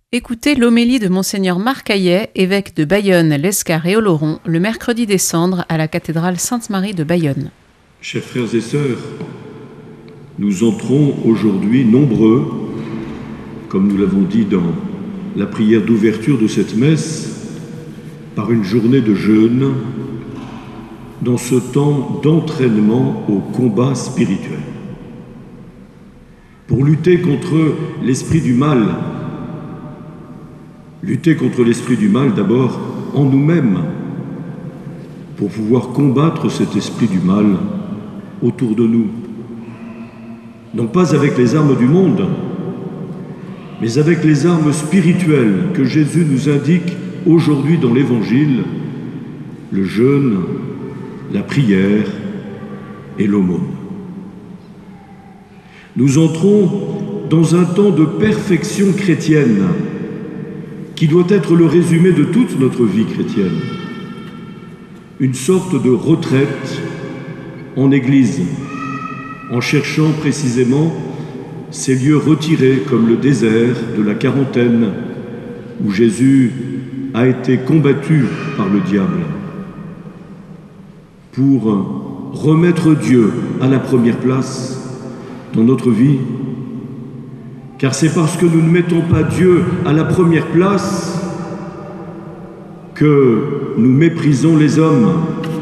Écoutez l'homélie de Monseigneur Marc Hayet, évêque de Bayonne, l'Escar et Oloron, le mercredi des Cendres à la cathédrale Sainte-Marie de Bayonne. Chers frères et sœurs, nous entrons aujourd'hui nombreux, comme nous l'avons dit dans la prière d'ouverture de cette messe, par une journée de jeûne, dans ce temps d'entraînement au combat spirituel. Pour lutter contre l'esprit du mal, d'abord en nous-mêmes, pour pouvoir combattre cet esprit du mal autour de nous. Non pas avec les armes du monde, mais avec les armes spirituelles que Jésus nous indique aujourd'hui dans l'Évangile, le jeûne, la prière et l'aumône. Nous entrons dans un temps de perfection chrétienne qui doit être le résumé de toute notre vie chrétienne. Une sorte de retraite en Église, en cherchant précisément ces lieux retirés comme le désert de la quarantaine, où Jésus a été combattu par le diable, pour remettre Dieu à la première place dans notre vie. Car c'est parce que nous ne mettons pas Dieu à la première place que nous méprisons les hommes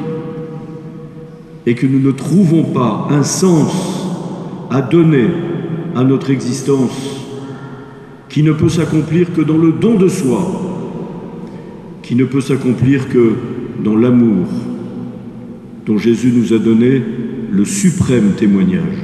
et que nous ne trouvons pas un sens à donner à notre existence qui ne peut s'accomplir que dans le don de soi, qui ne peut s'accomplir que dans l'amour dont Jésus nous a donné le suprême témoignage.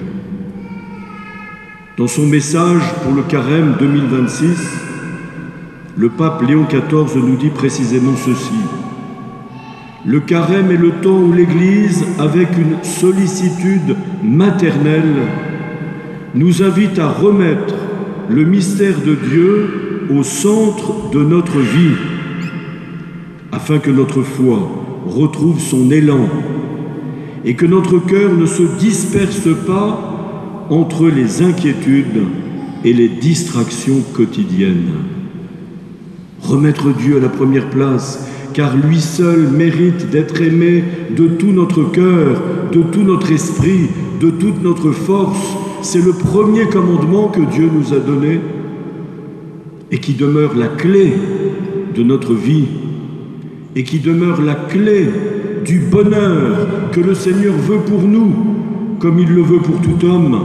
Dans son message pour le Carême 2026, le pape Léon XIV nous dit précisément ceci. Le Carême est le temps où l'Église, avec une sollicitude maternelle, nous invite à remettre le mystère de Dieu au centre de notre vie, afin que notre foi retrouve son élan et que notre cœur ne se disperse pas entre les inquiétudes et les distractions quotidiennes. Remettre Dieu à la première place, car lui seul mérite d'être aimé de tout notre cœur, de tout notre esprit, de toute notre force. C'est le premier commandement que Dieu nous a donné et qui demeure la clé de notre vie et qui demeure la clé du bonheur que le Seigneur veut pour nous, comme il le veut pour tout homme.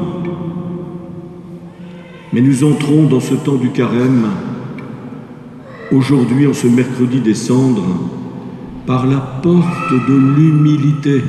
Mais nous entrons dans ce temps du Carême, aujourd'hui en ce mercredi des Cendres, par la porte de l'humilité.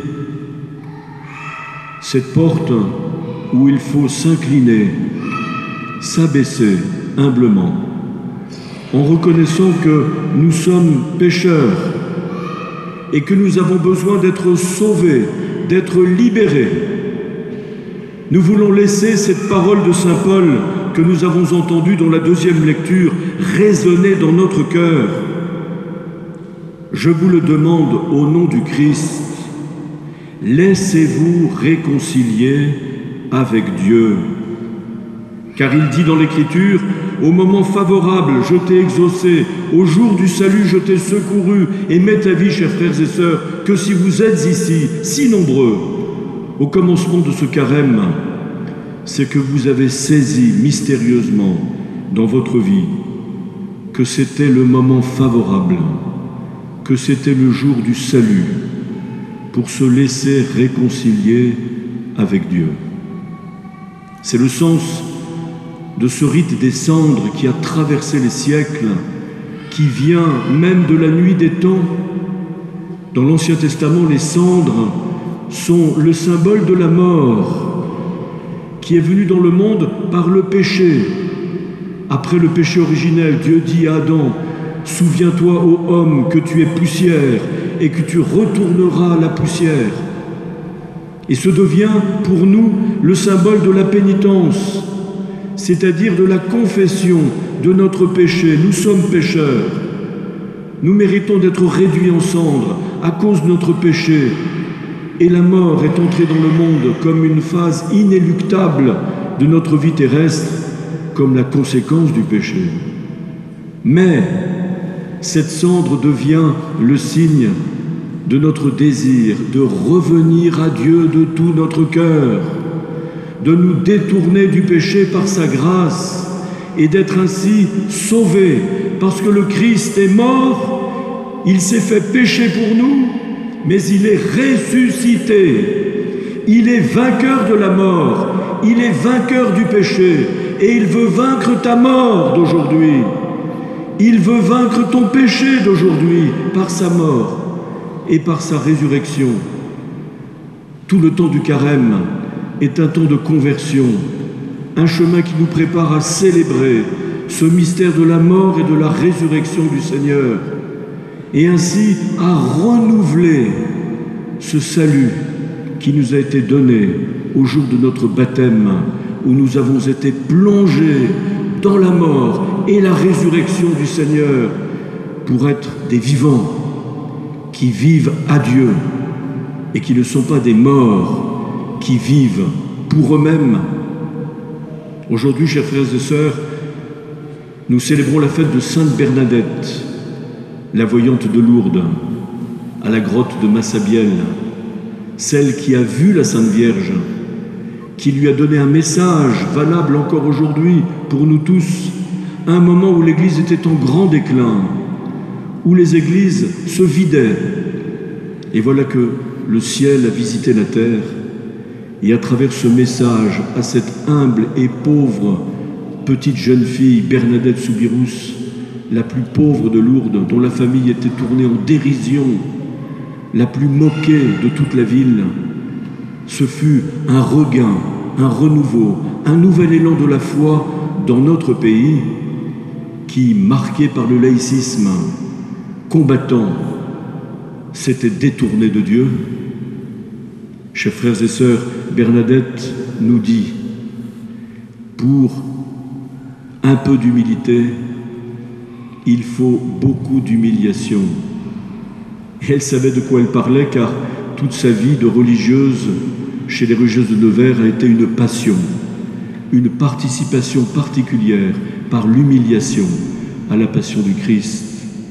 Cette porte où il faut s'incliner, s'abaisser humblement, en reconnaissant que nous sommes pécheurs et que nous avons besoin d'être sauvés, d'être libérés. Nous voulons laisser cette parole de saint Paul que nous avons entendue dans la deuxième lecture résonner dans notre cœur. Je vous le demande au nom du Christ, laissez-vous réconcilier avec Dieu. Car il dit dans l'Écriture, au moment favorable, je t'ai exaucé, au jour du salut, je t'ai secouru, et m'est avis, chers frères et sœurs, que si vous êtes ici, si nombreux, au commencement de ce carême, c'est que vous avez saisi mystérieusement dans votre vie que c'était le moment favorable, que c'était le jour du salut, pour se laisser réconcilier avec Dieu. C'est le sens de ce rite des cendres qui a traversé les siècles, qui vient même de la nuit des temps. Dans l'Ancien Testament, les cendres sont le symbole de la mort qui est venue dans le monde par le péché. Après le péché originel, Dieu dit à Adam, « Souviens-toi, ô homme, que tu es poussière et que tu retourneras à la poussière. » Et ce devient pour nous le symbole de la pénitence, c'est-à-dire de la confession de notre péché. Nous sommes pécheurs. Nous méritons d'être réduits en cendres à cause de notre péché. Et la mort est entrée dans le monde comme une phase inéluctable de notre vie terrestre, comme la conséquence du péché. Mais cette cendre devient le signe de notre désir de revenir à Dieu de tout notre cœur, de nous détourner du péché par sa grâce et d'être ainsi sauvés parce que le Christ est mort, il s'est fait pécher pour nous, mais il est ressuscité. Il est vainqueur de la mort, il est vainqueur du péché et il veut vaincre ta mort d'aujourd'hui. Il veut vaincre ton péché d'aujourd'hui par sa mort et par sa résurrection. Tout le temps du carême est un temps de conversion, un chemin qui nous prépare à célébrer ce mystère de la mort et de la résurrection du Seigneur, et ainsi à renouveler ce salut qui nous a été donné au jour de notre baptême, où nous avons été plongés dans la mort et la résurrection du Seigneur pour être des vivants qui vivent à Dieu et qui ne sont pas des morts qui vivent pour eux-mêmes. Aujourd'hui, chers frères et sœurs, nous célébrons la fête de Sainte Bernadette, la voyante de Lourdes, à la grotte de Massabielle, celle qui a vu la Sainte Vierge, qui lui a donné un message valable encore aujourd'hui pour nous tous, à un moment où l'Église était en grand déclin, où les églises se vidaient. Et voilà que le ciel a visité la terre, et à travers ce message à cette humble et pauvre petite jeune fille, Bernadette Soubirous, la plus pauvre de Lourdes, dont la famille était tournée en dérision, la plus moquée de toute la ville, ce fut un regain, un renouveau, un nouvel élan de la foi dans notre pays qui, marqué par le laïcisme combattant, s'était détourné de Dieu. Chers frères et sœurs, Bernadette nous dit, pour un peu d'humilité, il faut beaucoup d'humiliation. Et elle savait de quoi elle parlait, car toute sa vie de religieuse chez les religieuses de Nevers a été une passion, une participation particulière par l'humiliation à la passion du Christ.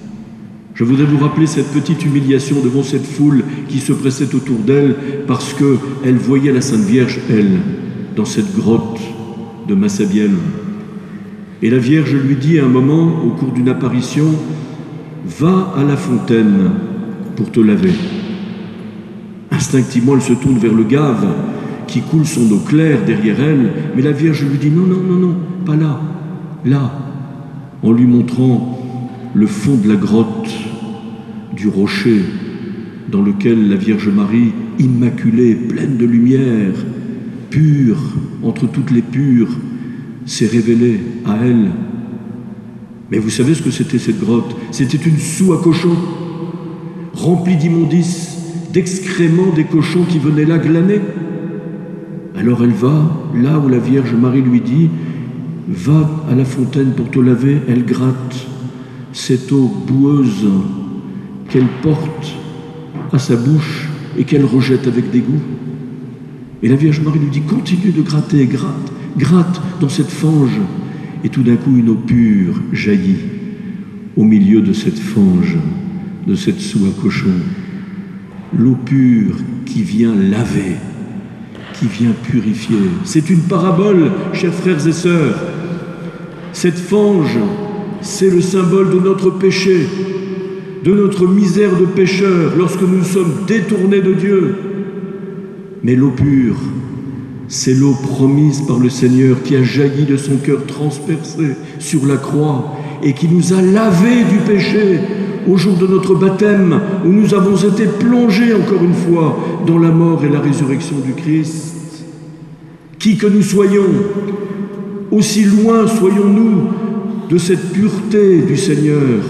Je voudrais vous rappeler cette petite humiliation devant cette foule qui se pressait autour d'elle parce qu'elle voyait la Sainte Vierge, elle, dans cette grotte de Massabielle. Et la Vierge lui dit à un moment, au cours d'une apparition, « Va à la fontaine pour te laver ». Instinctivement, elle se tourne vers le Gave qui coule son eau claire derrière elle, mais la Vierge lui dit « Non, non, non, non, pas là, là », en lui montrant le fond de la grotte, du rocher dans lequel la Vierge Marie, immaculée, pleine de lumière, pure, entre toutes les pures, s'est révélée à elle. Mais vous savez ce que c'était cette grotte? C'était une soue à cochons, remplie d'immondices, d'excréments des cochons qui venaient là glaner. Alors elle va là où la Vierge Marie lui dit « Va à la fontaine pour te laver », elle gratte cette eau boueuse qu'elle porte à sa bouche et qu'elle rejette avec dégoût. Et la Vierge Marie lui dit « Continue de gratter, gratte, gratte dans cette fange ». Et tout d'un coup, une eau pure jaillit au milieu de cette fange, de cette soue à cochon. L'eau pure qui vient laver, qui vient purifier. C'est une parabole, chers frères et sœurs. Cette fange, c'est le symbole de notre péché, de notre misère de pécheur, lorsque nous sommes détournés de Dieu. Mais l'eau pure, c'est l'eau promise par le Seigneur qui a jailli de son cœur transpercé sur la croix et qui nous a lavés du péché au jour de notre baptême, où nous avons été plongés encore une fois dans la mort et la résurrection du Christ. Qui que nous soyons, aussi loin soyons-nous de cette pureté du Seigneur,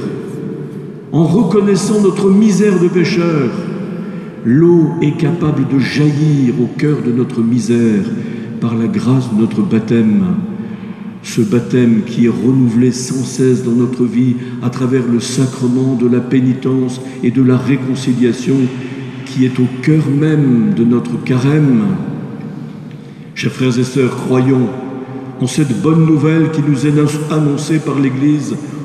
en reconnaissant notre misère de pécheur. L'eau est capable de jaillir au cœur de notre misère par la grâce de notre baptême. Ce baptême qui est renouvelé sans cesse dans notre vie à travers le sacrement de la pénitence et de la réconciliation qui est au cœur même de notre carême. Chers frères et sœurs, croyons en cette bonne nouvelle qui nous est annoncée par l'Église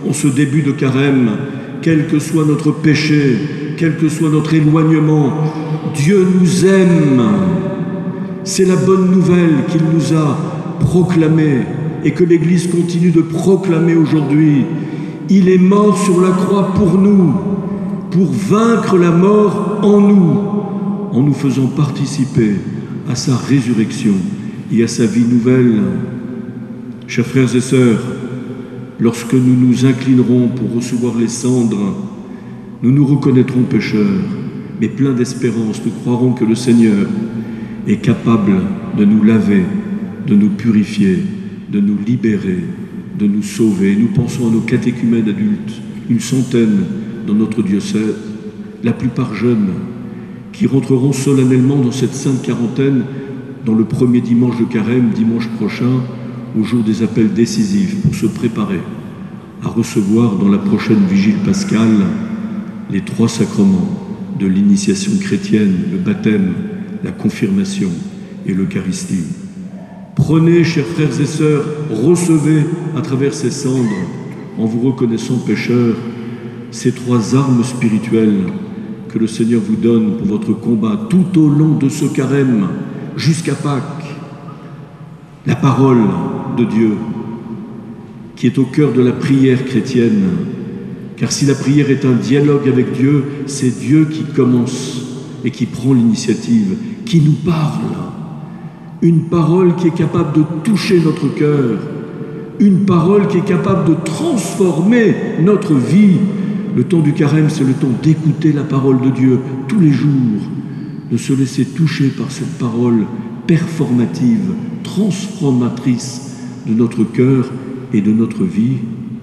en ce début de carême, quel que soit notre péché, quel que soit notre éloignement, Dieu nous aime. C'est la bonne nouvelle qu'il nous a proclamée et que l'Église continue de proclamer aujourd'hui. Il est mort sur la croix pour nous, pour vaincre la mort en nous faisant participer à sa résurrection et à sa vie nouvelle. Chers frères et sœurs, lorsque nous nous inclinerons pour recevoir les cendres, nous nous reconnaîtrons pécheurs, mais pleins d'espérance, nous croirons que le Seigneur est capable de nous laver, de nous purifier, de nous libérer, de nous sauver. Nous pensons à nos catéchumènes adultes, 100 dans notre diocèse, la plupart jeunes, qui rentreront solennellement dans cette sainte quarantaine dans le premier dimanche de carême, dimanche prochain, au jour des appels décisifs, pour se préparer à recevoir dans la prochaine vigile pascale les 3 sacrements de l'initiation chrétienne, le baptême, la confirmation et l'Eucharistie. Prenez, chers frères et sœurs, recevez à travers ces cendres, en vous reconnaissant pécheurs, ces 3 armes spirituelles que le Seigneur vous donne pour votre combat tout au long de ce carême jusqu'à Pâques. La parole de Dieu, qui est au cœur de la prière chrétienne, car si la prière est un dialogue avec Dieu, c'est Dieu qui commence et qui prend l'initiative, qui nous parle. Une parole qui est capable de toucher notre cœur, une parole qui est capable de transformer notre vie. Le temps du carême, c'est le temps d'écouter la parole de Dieu tous les jours, de se laisser toucher par cette parole performative, transformatrice de notre cœur et de notre vie.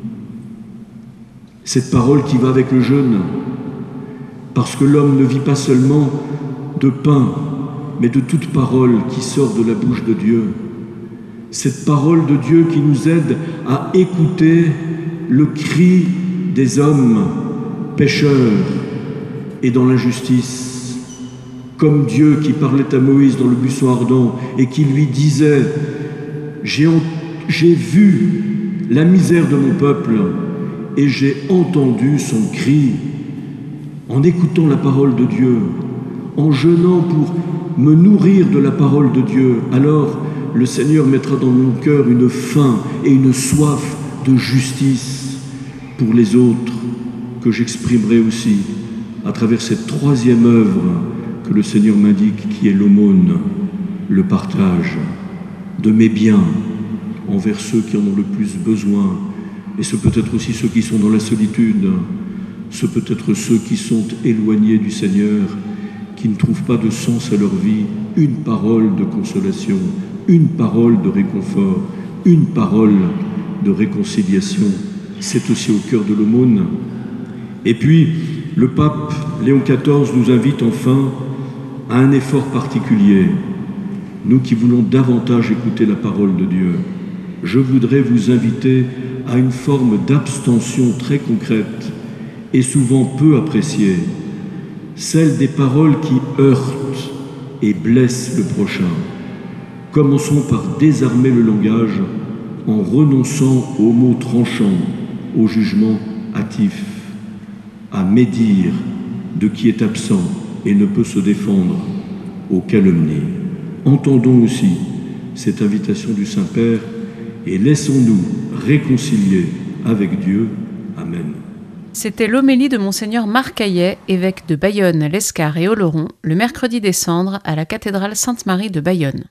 Cette parole qui va avec le jeûne, parce que l'homme ne vit pas seulement de pain, mais de toute parole qui sort de la bouche de Dieu. Cette parole de Dieu qui nous aide à écouter le cri des hommes pécheurs et dans l'injustice, comme Dieu qui parlait à Moïse dans le buisson ardent et qui lui disait « J'ai vu la misère de mon peuple et j'ai entendu son cri ». En écoutant la parole de Dieu, en jeûnant pour me nourrir de la parole de Dieu, alors le Seigneur mettra dans mon cœur une faim et une soif de justice pour les autres, que j'exprimerai aussi à travers cette 3e œuvre que le Seigneur m'indique, qui est l'aumône, le partage de mes biens envers ceux qui en ont le plus besoin, et ce peut-être aussi ceux qui sont dans la solitude, ce peut-être ceux qui sont éloignés du Seigneur, qui ne trouvent pas de sens à leur vie. Une parole de consolation, une parole de réconfort, une parole de réconciliation. C'est aussi au cœur de l'aumône. Et puis, le pape Léon XIV nous invite enfin à un effort particulier. Nous qui voulons davantage écouter la parole de Dieu, je voudrais vous inviter à une forme d'abstention très concrète et souvent peu appréciée, celle des paroles qui heurtent et blessent le prochain. Commençons par désarmer le langage en renonçant aux mots tranchants, au jugement hâtif, à médire de qui est absent et ne peut se défendre, aux calomnies. Entendons aussi cette invitation du Saint-Père et laissons-nous réconcilier avec Dieu. Amen. C'était l'homélie de Monseigneur Marc Hayet, évêque de Bayonne, l'Escar et Oloron, le mercredi des Cendres à la cathédrale Sainte-Marie de Bayonne.